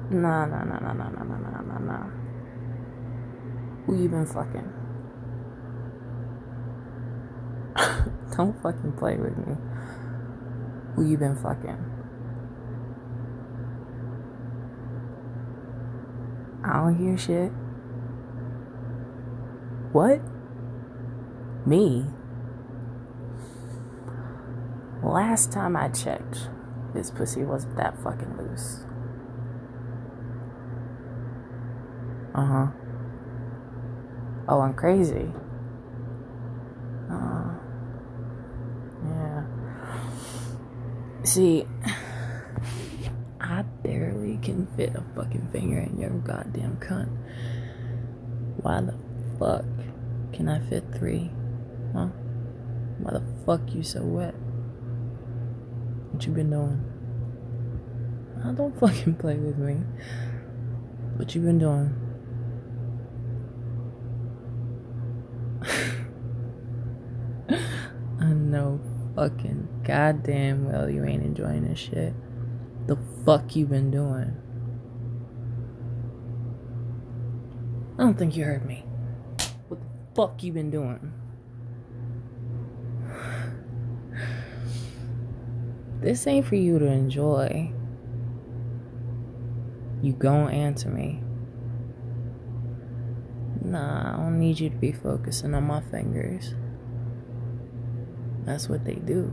Nah, nah, nah, nah, nah, nah, nah, nah, nah, nah. Who you been fucking? Don't fucking play with me. Who you been fucking? I don't hear shit. What? Me? Last time I checked, this pussy wasn't that fucking loose. Uh-huh. Oh, I'm crazy. Yeah. See, I barely can fit a fucking finger in your goddamn cunt. Why the fuck can I fit 3? Huh? Why the fuck you so wet? What you been doing? Oh, don't fucking play with me. What you been doing? I know fucking goddamn well you ain't enjoying this shit. The fuck you been doing? I don't think you heard me. What the fuck you been doing? This ain't for you to enjoy. You gon' answer me. Nah, I don't need you to be focusing on my fingers. That's what they do.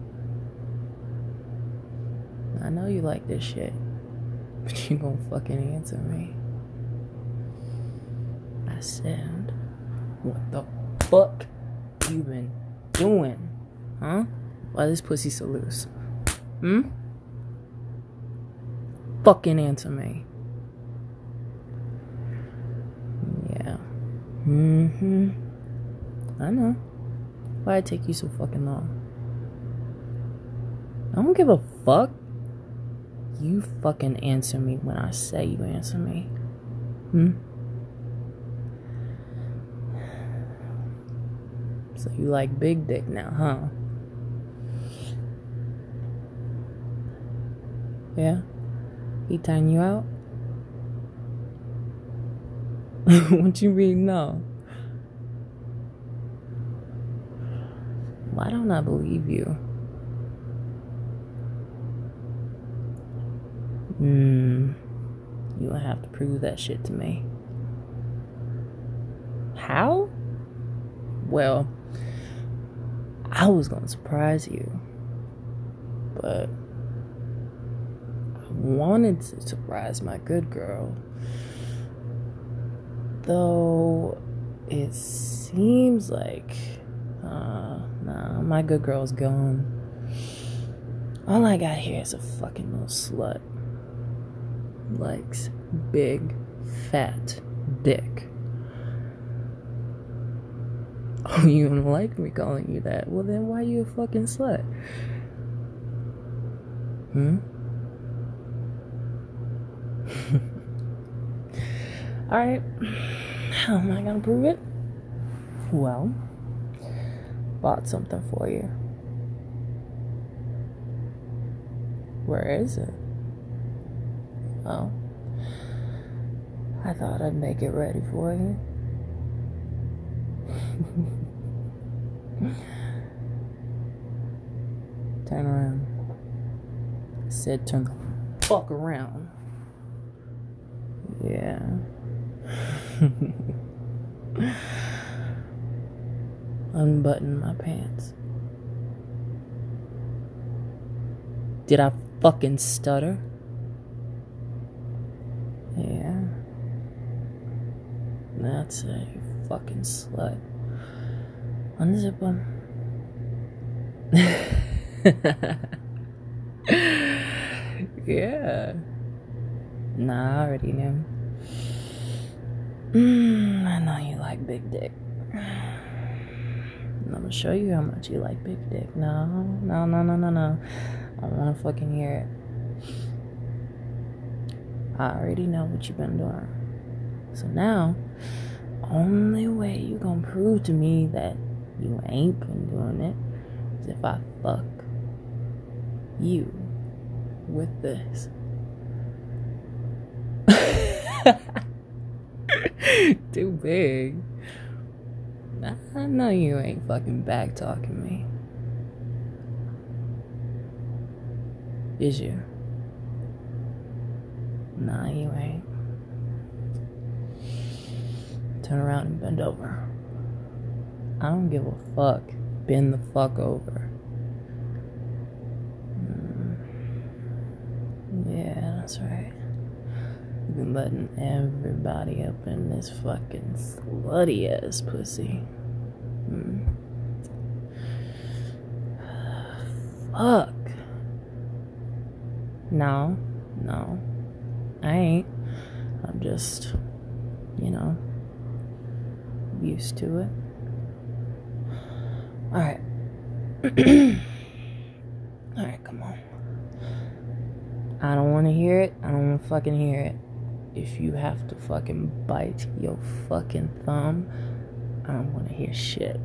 I know you like this shit, but you gon' fucking answer me. I said, what the fuck you been doing? Huh? Why this pussy so loose? Fucking answer me. Yeah. I know. Why'd it take you so fucking long? I don't give a fuck. You fucking answer me when I say you answer me. So you like big dick now, huh? Yeah? He tying you out? What you mean no? Why don't I believe you? You gonna have to prove that shit to me. How? Well, I was gonna surprise you, but I wanted to surprise my good girl. Though it seems like, nah, my good girl's gone. All I got here is a fucking little slut. Likes big, fat dick. Oh, you don't like me calling you that? Well, then why you a fucking slut? Alright. How am I gonna prove it? Well, bought something for you. Where is it? Oh. I thought I'd make it ready for you. Turn around. I said turn the fuck around. Yeah. Unbutton my pants. Did I fucking stutter? Yeah. That's a fucking slut. Unzip them. Yeah. Nah, I already knew. I know you like big dick. I'm gonna show you how much you like big dick. No. I wanna fucking hear it. I already know what you've been doing. So now, only way you gonna prove to me that you ain't been doing it is if I fuck you with this. Too big. I know you ain't fucking back talking me. Is you? Nah, you ain't. Turn around and bend over. I don't give a fuck. Bend the fuck over. Yeah, that's right. You've been letting everybody up in this fucking slutty ass pussy. Fuck. No, I ain't. I'm just, used to it. Alright. Alright, come on. I don't want to hear it. I don't want to fucking hear it. If you have to fucking bite your fucking thumb, I don't want to hear shit.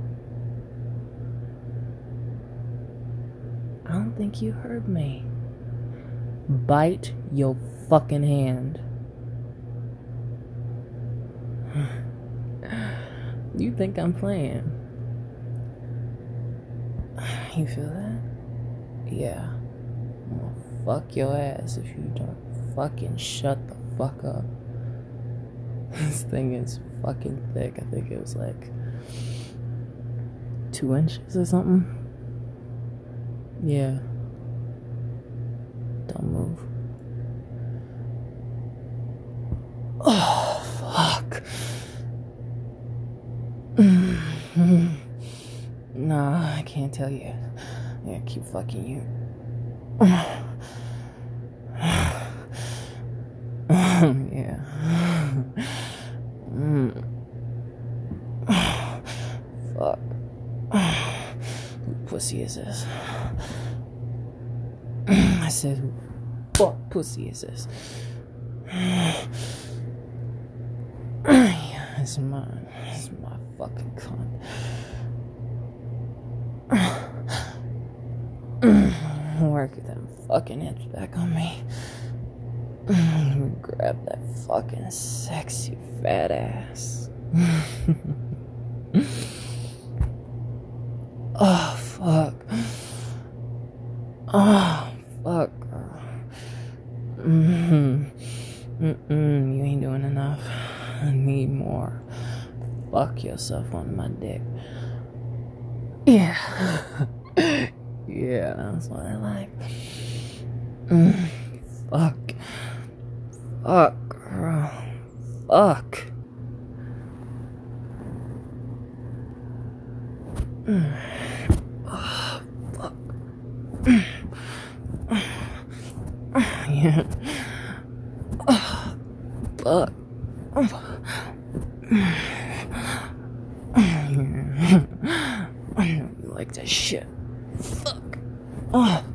I don't think you heard me. Bite your fucking hand. You think I'm playing? You feel that? Yeah. I'm gonna fuck your ass if you don't fucking shut the fuck up. This thing is fucking thick. I think it was like 2 inches or something. Yeah. Don't move. Oh, fuck. Nah, I can't tell you. Yeah, keep fucking you. Yeah. Fuck. Who pussy is this? I said, who fuck pussy is this? Yeah, it's mine. It's my fucking cunt. Work them fucking hips back on me. Grab that fucking sexy fat ass. Oh, fuck. Oh, fuck, girl. You ain't doing enough. I need more. Fuck yourself on my dick. Yeah. Yeah, that's what I like. Fuck. Fuck, girl. Fuck. Oh, fuck. Yeah. Oh, fuck. I know you like that shit. Fuck. Oh.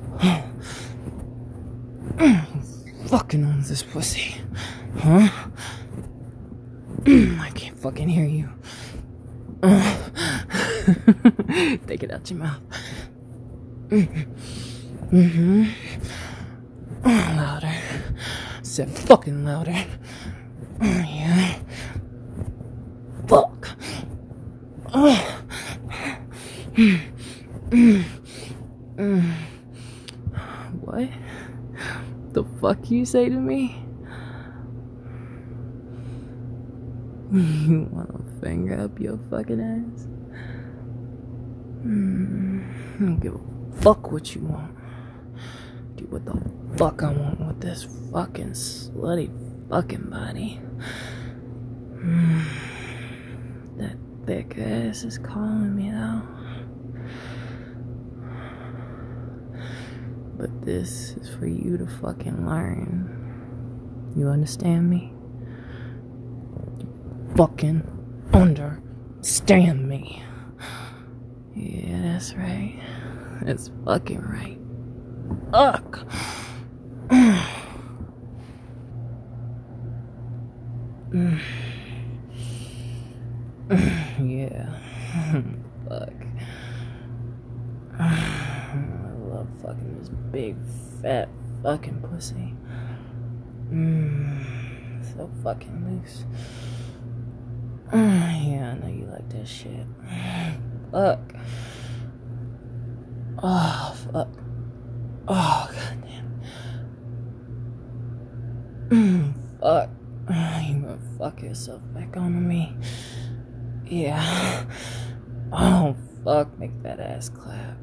Fucking owns this pussy. Huh? I can't fucking hear you. Take it out your mouth. Louder. Said fucking louder. Yeah. Fuck. What? The fuck you say to me? You wanna finger up your fucking ass? I don't give a fuck what you want. Do what the fuck I want with this fucking slutty fucking body. That thick ass is calling me though. But this is for you to fucking learn. You understand me? Fucking understand me. Yeah, that's right. That's fucking right. Fuck. Yeah. Fuck. I love fucking this big, fat fucking pussy. so fucking loose. Yeah, I know you like that shit. Fuck. Oh, fuck. Oh, goddamn. Fuck. You gonna fuck yourself back onto me. Yeah. Oh, fuck. Make that ass clap.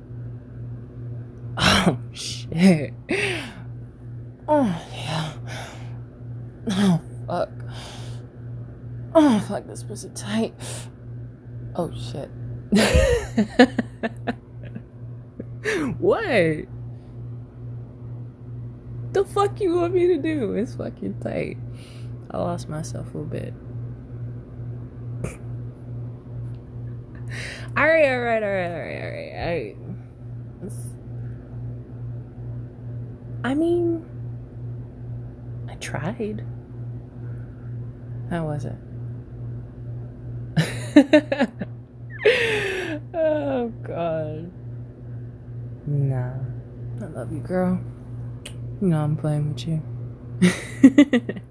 Oh, shit. Oh, yeah. Oh, fuck. Oh, fuck, this pussy tight. Oh, shit. What? The fuck you want me to do? It's fucking tight. I lost myself a bit. Alright. I mean, I tried. How was it? Oh, God. Nah. I love you, girl. You know I'm playing with you.